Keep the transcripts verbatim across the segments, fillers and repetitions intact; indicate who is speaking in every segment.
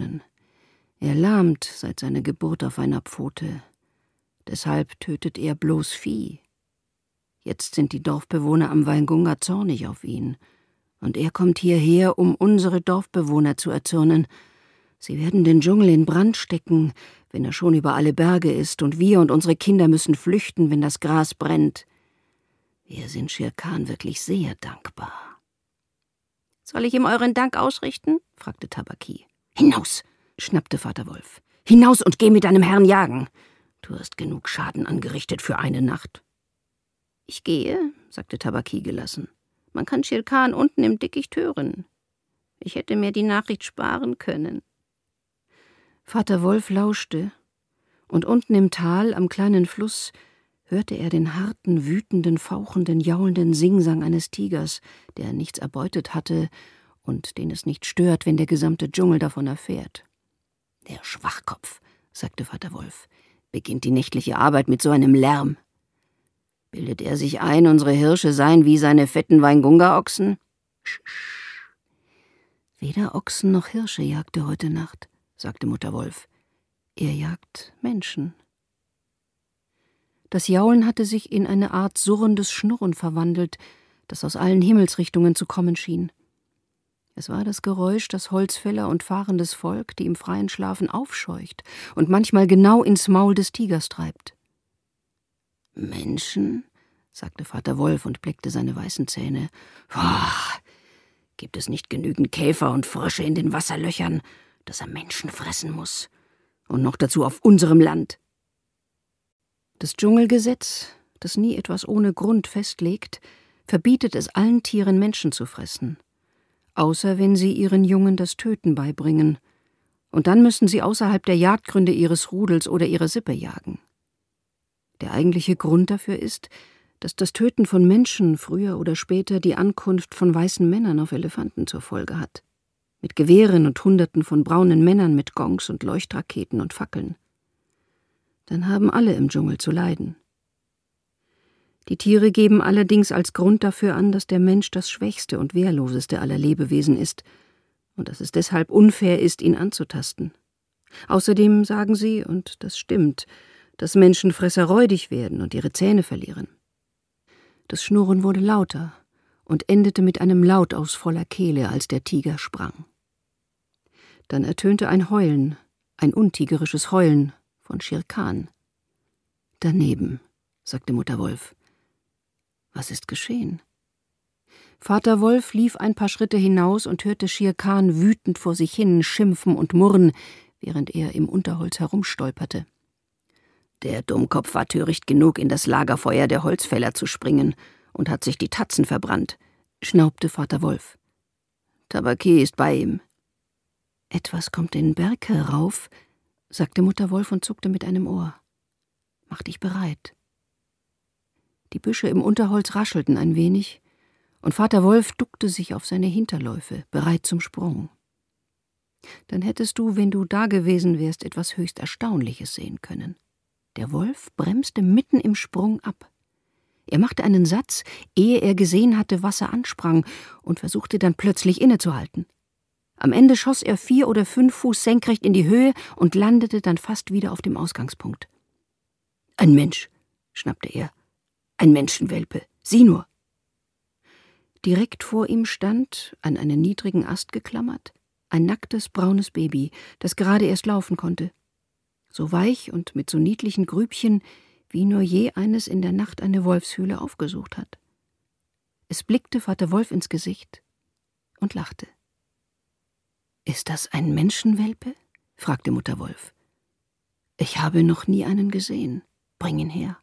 Speaker 1: können. Er lahmt seit seiner Geburt auf einer Pfote. Deshalb tötet er bloß Vieh. Jetzt sind die Dorfbewohner am Waingunga zornig auf ihn. Und er kommt hierher, um unsere Dorfbewohner zu erzürnen. Sie werden den Dschungel in Brand stecken, wenn er schon über alle Berge ist, und wir und unsere Kinder müssen flüchten, wenn das Gras brennt. Wir sind Shere Khan wirklich sehr dankbar. »Soll ich ihm euren Dank ausrichten?« fragte Tabaki. »Hinaus«, schnappte Vater Wolf. »Hinaus und geh mit deinem Herrn jagen. Du hast genug Schaden angerichtet für eine Nacht.« »Ich gehe«, sagte Tabaki gelassen. »Man kann Shere Khan unten im Dickicht hören. Ich hätte mir die Nachricht sparen können.« Vater Wolf lauschte, und unten im Tal, am kleinen Fluss, hörte er den harten, wütenden, fauchenden, jaulenden Singsang eines Tigers, der nichts erbeutet hatte und den es nicht stört, wenn der gesamte Dschungel davon erfährt. »Der Schwachkopf«, sagte Vater Wolf, »beginnt die nächtliche Arbeit mit so einem Lärm. Bildet er sich ein, unsere Hirsche seien wie seine fetten Waingunga-Ochsen?« »Sch, sch. Weder Ochsen noch Hirsche jagt er heute Nacht«, sagte Mutter Wolf. »Er jagt Menschen.« Das Jaulen hatte sich in eine Art surrendes Schnurren verwandelt, das aus allen Himmelsrichtungen zu kommen schien. Es war das Geräusch, das Holzfäller und fahrendes Volk, die im freien Schlafen aufscheucht und manchmal genau ins Maul des Tigers treibt. »Menschen?«, sagte Vater Wolf und bleckte seine weißen Zähne. »Boah, gibt es nicht genügend Käfer und Frösche in den Wasserlöchern, dass er Menschen fressen muss? Und noch dazu auf unserem Land?« Das Dschungelgesetz, das nie etwas ohne Grund festlegt, verbietet es allen Tieren, Menschen zu fressen, außer wenn sie ihren Jungen das Töten beibringen, und dann müssen sie außerhalb der Jagdgründe ihres Rudels oder ihrer Sippe jagen. Der eigentliche Grund dafür ist, dass das Töten von Menschen früher oder später die Ankunft von weißen Männern auf Elefanten zur Folge hat, mit Gewehren und Hunderten von braunen Männern mit Gongs und Leuchtraketen und Fackeln. Dann haben alle im Dschungel zu leiden. Die Tiere geben allerdings als Grund dafür an, dass der Mensch das schwächste und wehrloseste aller Lebewesen ist und dass es deshalb unfair ist, ihn anzutasten. Außerdem sagen sie, und das stimmt, dass Menschenfresser räudig werden und ihre Zähne verlieren. Das Schnurren wurde lauter und endete mit einem Laut aus voller Kehle, als der Tiger sprang. Dann ertönte ein Heulen, ein untigerisches Heulen von Shere Khan. »Daneben«, sagte Mutter Wolf. »Was ist geschehen?« Vater Wolf lief ein paar Schritte hinaus und hörte Shere Khan wütend vor sich hin schimpfen und murren, während er im Unterholz herumstolperte. »Der Dummkopf war töricht genug, in das Lagerfeuer der Holzfäller zu springen und hat sich die Tatzen verbrannt«, schnaubte Vater Wolf. »Tabaki ist bei ihm.« »Etwas kommt den Berg herauf«, sagte Mutter Wolf und zuckte mit einem Ohr. »Mach dich bereit.« Die Büsche im Unterholz raschelten ein wenig, und Vater Wolf duckte sich auf seine Hinterläufe, bereit zum Sprung. Dann hättest du, wenn du da gewesen wärst, etwas höchst Erstaunliches sehen können. Der Wolf bremste mitten im Sprung ab. Er machte einen Satz, ehe er gesehen hatte, was er ansprang, und versuchte dann plötzlich innezuhalten. Am Ende schoss er vier oder fünf Fuß senkrecht in die Höhe und landete dann fast wieder auf dem Ausgangspunkt. »Ein Mensch«, schnappte er. »Ein Menschenwelpe. Sieh nur!« Direkt vor ihm stand, an einen niedrigen Ast geklammert, ein nacktes, braunes Baby, das gerade erst laufen konnte. So weich und mit so niedlichen Grübchen, wie nur je eines in der Nacht eine Wolfshöhle aufgesucht hat. Es blickte Vater Wolf ins Gesicht und lachte. »Ist das ein Menschenwelpe?« fragte Mutter Wolf. »Ich habe noch nie einen gesehen. Bring ihn her.«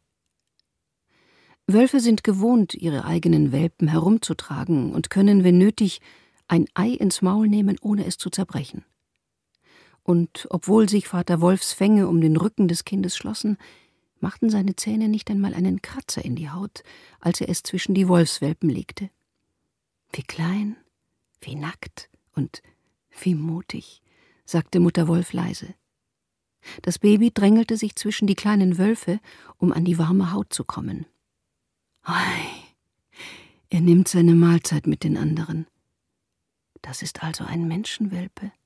Speaker 1: Wölfe sind gewohnt, ihre eigenen Welpen herumzutragen und können, wenn nötig, ein Ei ins Maul nehmen, ohne es zu zerbrechen. Und obwohl sich Vater Wolfs Fänge um den Rücken des Kindes schlossen, machten seine Zähne nicht einmal einen Kratzer in die Haut, als er es zwischen die Wolfswelpen legte. »Wie klein, wie nackt und wie mutig«, sagte Mutter Wolf leise. Das Baby drängelte sich zwischen die kleinen Wölfe, um an die warme Haut zu kommen. »Ei, er nimmt seine Mahlzeit mit den anderen. Das ist also ein Menschenwelpe?«